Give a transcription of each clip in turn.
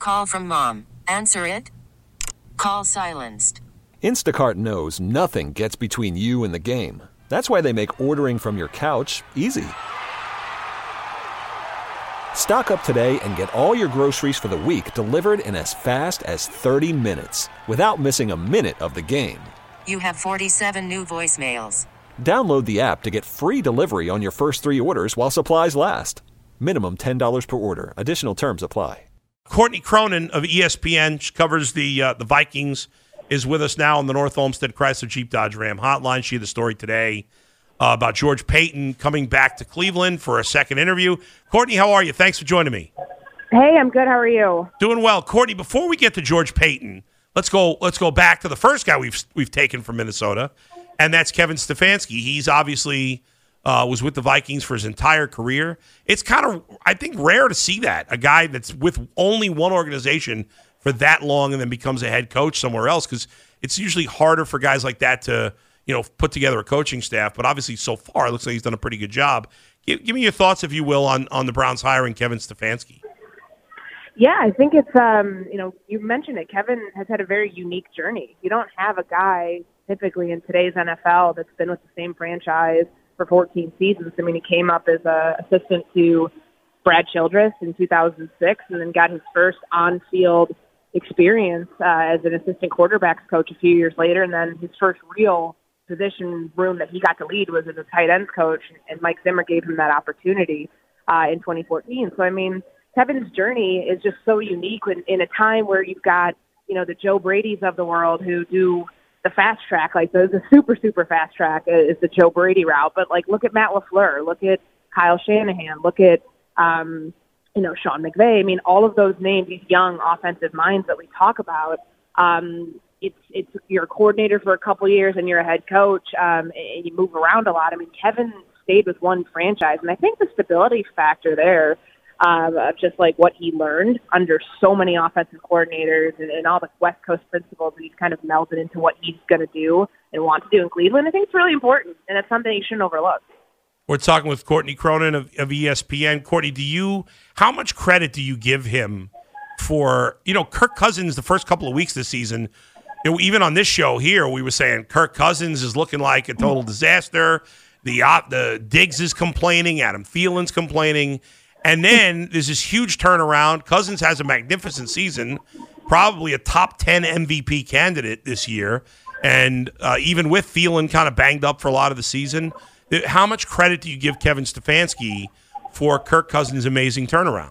Call from mom. Answer it. Call silenced. Instacart knows nothing gets between you and the game. That's why they make ordering from your couch easy. Stock up today and get all your groceries for the week delivered in as fast as 30 minutes without missing a minute of the game. You have 47 new voicemails. Download the app to get free delivery on your first 3 orders while supplies last. Minimum $10 per order. Additional terms apply. Courtney Cronin of ESPN, she covers the Vikings, is with us now on the North Olmsted Chrysler Jeep Dodge Ram hotline. She had the story today about George Paton coming back to Cleveland for a second interview. Courtney, how are you? Thanks for joining me. Hey, I'm good. How are you? Doing well. Courtney, before we get to George Paton, let's go back to the first guy we've taken from Minnesota, and that's Kevin Stefanski. He's obviously was with the Vikings for his entire career. It's kind of, I think, rare to see that, a guy that's with only one organization for that long and then becomes a head coach somewhere else, because it's usually harder for guys like that to, put together a coaching staff. But obviously, so far, it looks like he's done a pretty good job. Give me your thoughts, if you will, on the Browns hiring Kevin Stefanski. Yeah, I think it's, you mentioned it. Kevin has had a very unique journey. You don't have a guy typically in today's NFL that's been with the same franchise for 14 seasons. I mean, he came up as an assistant to Brad Childress in 2006 and then got his first on-field experience as an assistant quarterbacks coach a few years later. And then his first real position room that he got to lead was as a tight ends coach, and Mike Zimmer gave him that opportunity in 2014. So, I mean, Kevin's journey is just so unique in a time where you've got, the Joe Brady's of the world who do the fast track, like the super, super fast track is the Joe Brady route. But, look at Matt LaFleur, look at Kyle Shanahan, look at, Sean McVay. I mean, all of those names, these young offensive minds that we talk about, it's you're a coordinator for a couple years and you're a head coach, and you move around a lot. I mean, Kevin stayed with one franchise, and I think the stability factor there, just like what he learned under so many offensive coordinators and all the West Coast principles that he's kind of melded into what he's going to do and want to do in Cleveland, I think it's really important, and it's something you shouldn't overlook. We're talking with Courtney Cronin of ESPN. Courtney, how much credit do you give him for, Kirk Cousins the first couple of weeks this season? Even on this show here, we were saying Kirk Cousins is looking like a total disaster. The Diggs is complaining. Adam Thielen's complaining. And then there's this huge turnaround. Cousins has a magnificent season, probably a top 10 MVP candidate this year. And even with Thielen kind of banged up for a lot of the season, how much credit do you give Kevin Stefanski for Kirk Cousins' amazing turnaround?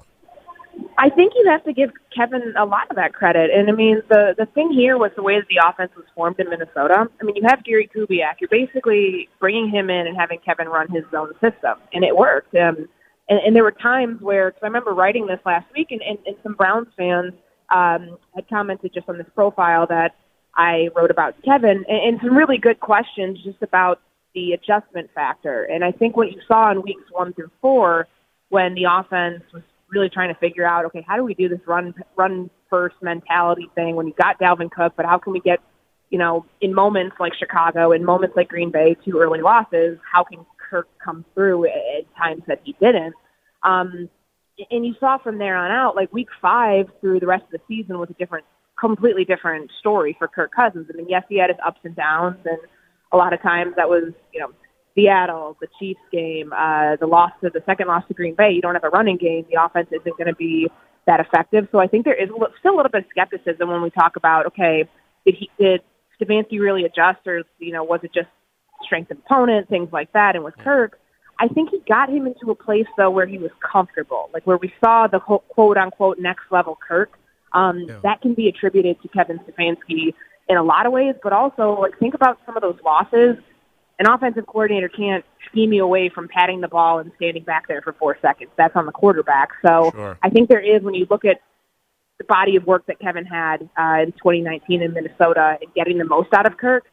I think you have to give Kevin a lot of that credit. And, I mean, the thing here was the way that the offense was formed in Minnesota. I mean, you have Gary Kubiak. You're basically bringing him in and having Kevin run his own system, and it worked. And there were times where, because I remember writing this last week, and some Browns fans had commented just on this profile that I wrote about Kevin, and some really good questions just about the adjustment factor. And I think what you saw in weeks 1 through 4, when the offense was really trying to figure out, okay, how do we do this run first mentality thing when you got Dalvin Cook, but how can we get, in moments like Chicago, in moments like Green Bay, 2 early losses, how can Kirk come through at times that he didn't? And you saw from there on out, like week 5 through the rest of the season was a completely different story for Kirk Cousins. I mean, yes, he had his ups and downs, and a lot of times that was, Seattle, the Chiefs game, the second loss to Green Bay. You don't have a running game. The offense isn't going to be that effective. So I think there is still a little bit of skepticism when we talk about, okay, did Stefanski really adjust, or, was it just strength of opponent, things like that? And with Kirk, I think he got him into a place, though, where he was comfortable, like where we saw the quote-unquote next-level Kirk. That can be attributed to Kevin Stefanski in a lot of ways, but also, think about some of those losses. An offensive coordinator can't scheme you away from patting the ball and standing back there for 4 seconds. That's on the quarterback. So sure. I think there is, when you look at the body of work that Kevin had in 2019 in Minnesota and getting the most out of Kirk,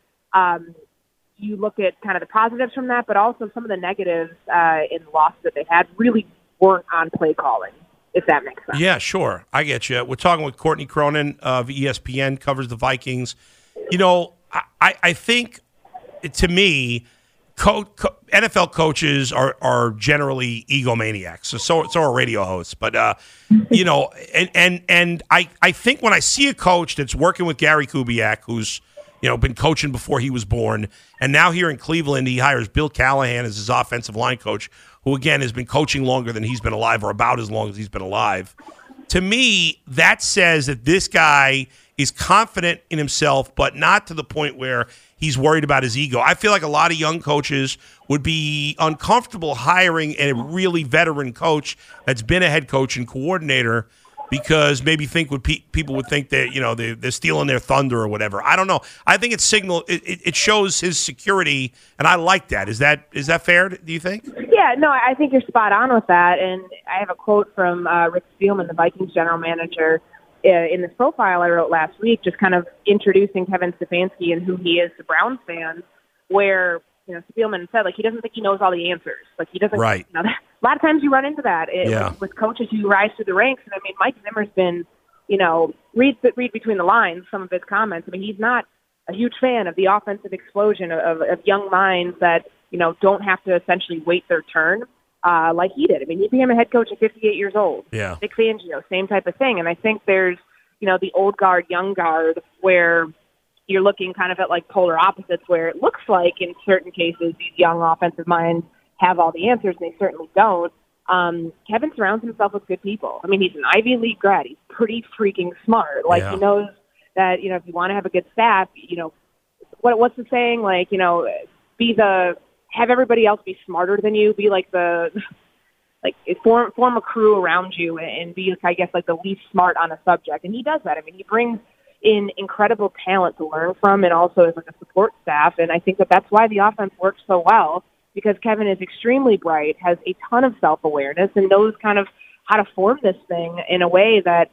you look at kind of the positives from that, but also some of the negatives in the losses that they had really weren't on play calling, if that makes sense. Yeah, sure. I get you. We're talking with Courtney Cronin of ESPN, covers the Vikings. I think, to me, NFL coaches are generally egomaniacs. So are radio hosts. But and I think when I see a coach that's working with Gary Kubiak, who's been coaching before he was born, and now here in Cleveland he hires Bill Callahan as his offensive line coach, who again has been coaching longer than he's been alive, or about as long as he's been alive. To me, that says that this guy is confident in himself, but not to the point where he's worried about his ego. I feel like a lot of young coaches would be uncomfortable hiring a really veteran coach that's been a head coach and coordinator, because maybe people would think that they're stealing their thunder or whatever. I don't know. I think it shows his security, and I like that. Is that fair? Do you think? Yeah, no, I think you're spot on with that. And I have a quote from Rick Spielman, the Vikings general manager, in this profile I wrote last week, just kind of introducing Kevin Stefanski and who he is to Browns fans, where Spielman said he doesn't think he knows all the answers. He doesn't. Right. A lot of times you run into that with coaches who rise through the ranks. And I mean, Mike Zimmer's been, read between the lines some of his comments. I mean, he's not a huge fan of the offensive explosion of young minds that don't have to essentially wait their turn like he did. I mean, he became a head coach at 58 years old. Yeah. Vic Fangio, same type of thing. And I think there's the old guard, young guard, where you're looking kind of at polar opposites, where it looks like in certain cases these young offensive minds have all the answers, and they certainly don't. Kevin surrounds himself with good people. I mean, he's an Ivy League grad. He's pretty freaking smart. He knows that, if you want to have a good staff, what's the saying? Have everybody else be smarter than you. Be form a crew around you and be, I guess, the least smart on a subject. And he does that. I mean, he brings in incredible talent to learn from, and also as a support staff. And I think that's why the offense works so well, because Kevin is extremely bright, has a ton of self-awareness, and knows kind of how to form this thing in a way that,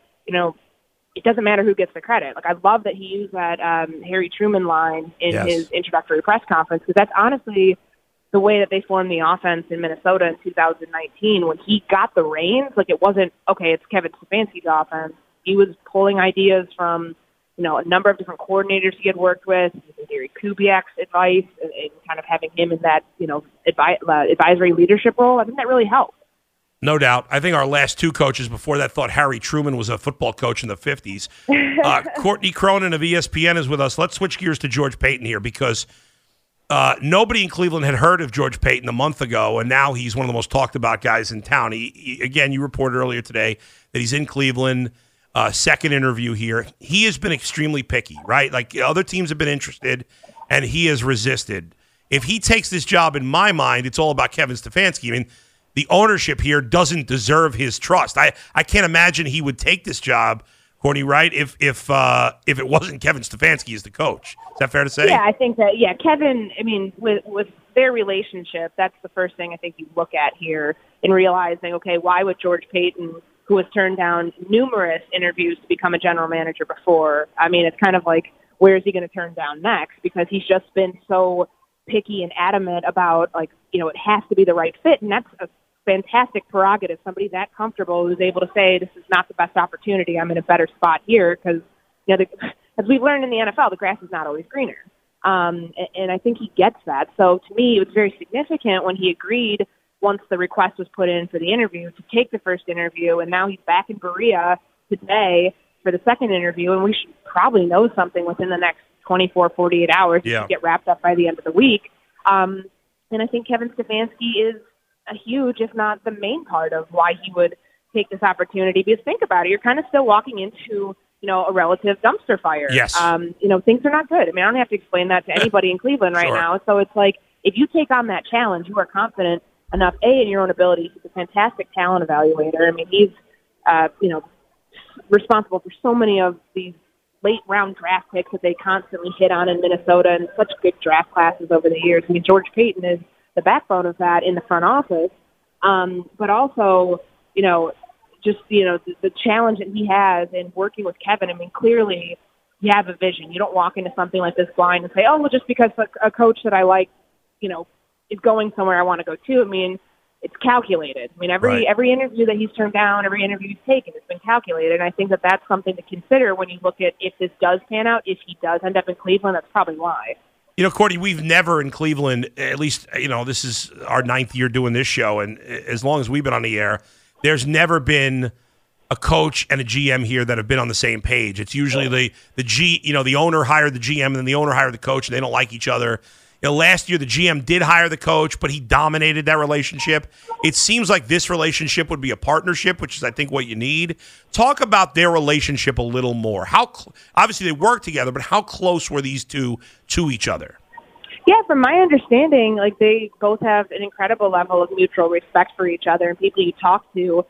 it doesn't matter who gets the credit. I love that he used that Harry Truman line in his introductory press conference, because that's honestly the way that they formed the offense in Minnesota in 2019 when he got the reins. It wasn't, okay, it's Kevin Stefanski's offense. He was pulling ideas from, a number of different coordinators he had worked with, Gary Kubiak's advice, and kind of having him in that, advisory leadership role. I think that really helped. No doubt. I think our last two coaches before that thought Harry Truman was a football coach in the 50s. Courtney Cronin of ESPN is with us. Let's switch gears to George Paton here, because nobody in Cleveland had heard of George Paton a month ago, and now he's one of the most talked about guys in town. Again, you reported earlier today that he's in Cleveland. Second interview here. He has been extremely picky, right? Other teams have been interested, and he has resisted. If he takes this job, in my mind, it's all about Kevin Stefanski. I mean, the ownership here doesn't deserve his trust. I can't imagine he would take this job, Courtney, right? If it wasn't Kevin Stefanski as the coach. Is that fair to say? Yeah, I think that, Kevin, I mean, with their relationship, that's the first thing I think you look at here in realizing, okay, why would George Paton, who has turned down numerous interviews to become a general manager before, I mean, it's kind of where is he going to turn down next? Because he's just been so picky and adamant about, it has to be the right fit, and that's a fantastic prerogative. Somebody that comfortable who's able to say, this is not the best opportunity, I'm in a better spot here, because, as we've learned in the NFL, the grass is not always greener. And I think he gets that. So to me, it was very significant when he agreed, once the request was put in for the interview, to take the first interview, and now he's back in Berea today for the second interview, and we should probably know something within the next 24, 48 hours to get wrapped up by the end of the week. And I think Kevin Stefanski is a huge, if not the main part of why he would take this opportunity. Because think about it, you're kind of still walking into, a relative dumpster fire. Yes. Things are not good. I mean, I don't have to explain that to anybody in Cleveland right now. So it's if you take on that challenge, you are confident enough, in your own ability. He's a fantastic talent evaluator. I mean, he's, responsible for so many of these late round draft picks that they constantly hit on in Minnesota, and such good draft classes over the years. I mean, George Paton is the backbone of that in the front office. But also, the challenge that he has in working with Kevin. I mean, clearly you have a vision. You don't walk into something like this blind and say, oh, well, just because a coach that I like, is going somewhere I want to go to. I mean, it's calculated. I mean, every interview that he's turned down, every interview he's taken, it's been calculated. And I think that that's something to consider when you look at if this does pan out, if he does end up in Cleveland, that's probably why. Courtney, we've never in Cleveland, at least, this is our 9th year doing this show, and as long as we've been on the air, there's never been a coach and a GM here that have been on the same page. It's usually the owner hired the GM and then the owner hired the coach, and they don't like each other. Last year the GM did hire the coach, but he dominated that relationship. It seems like this relationship would be a partnership, which is, I think, what you need. Talk about their relationship a little more. Obviously they work together, but how close were these two to each other? Yeah, from my understanding, they both have an incredible level of mutual respect for each other, and people you talk to,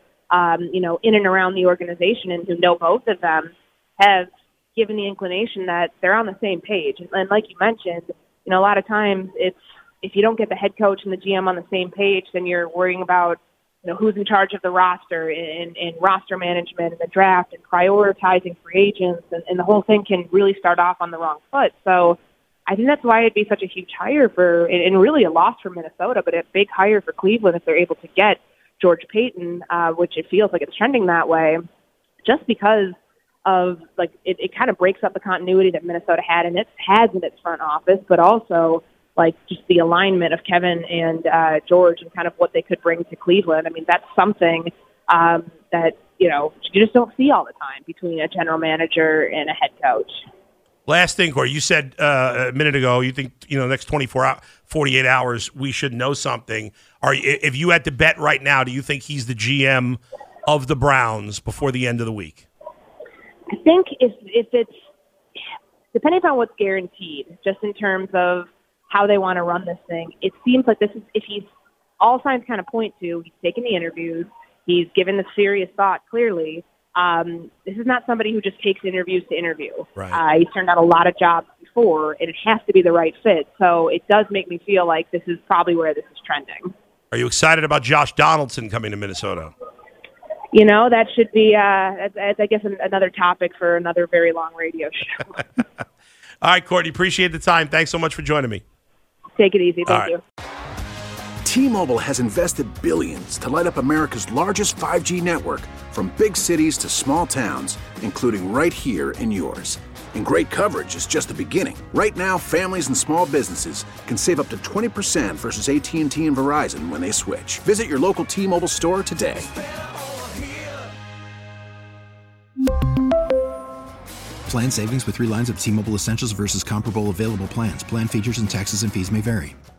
in and around the organization and who know both of them have given the inclination that they're on the same page. And like you mentioned, a lot of times it's if you don't get the head coach and the GM on the same page, then you're worrying about who's in charge of the roster and roster management and the draft and prioritizing free agents, and the whole thing can really start off on the wrong foot. So I think that's why it'd be such a huge hire and really a loss for Minnesota, but a big hire for Cleveland if they're able to get George Payton, which it feels like it's trending that way, just because of it kind of breaks up the continuity that Minnesota has in its front office, but also just the alignment of Kevin and George and kind of what they could bring to Cleveland. I mean, that's something that you just don't see all the time between a general manager and a head coach. Last thing, Corey, you said a minute ago, you think the next 48 hours we should know something. If you had to bet right now, do you think he's the GM of the Browns before the end of the week? I think if it's depending upon what's guaranteed, just in terms of how they want to run this thing, it seems like this is if he's all signs kind of point to he's taken the interviews, he's given the serious thought clearly. This is not somebody who just takes interviews to interview. Right. He's turned out a lot of jobs before, and it has to be the right fit. So it does make me feel like this is probably where this is trending. Are you excited about Josh Donaldson coming to Minnesota? That should be, I guess, another topic for another very long radio show. All right, Courtney, appreciate the time. Thanks so much for joining me. Take it easy. Thank you. T-Mobile has invested billions to light up America's largest 5G network, from big cities to small towns, including right here in yours. And great coverage is just the beginning. Right now, families and small businesses can save up to 20% versus AT&T and Verizon when they switch. Visit your local T-Mobile store today. Plan savings with 3 lines of T-Mobile Essentials versus comparable available plans. Plan features and taxes and fees may vary.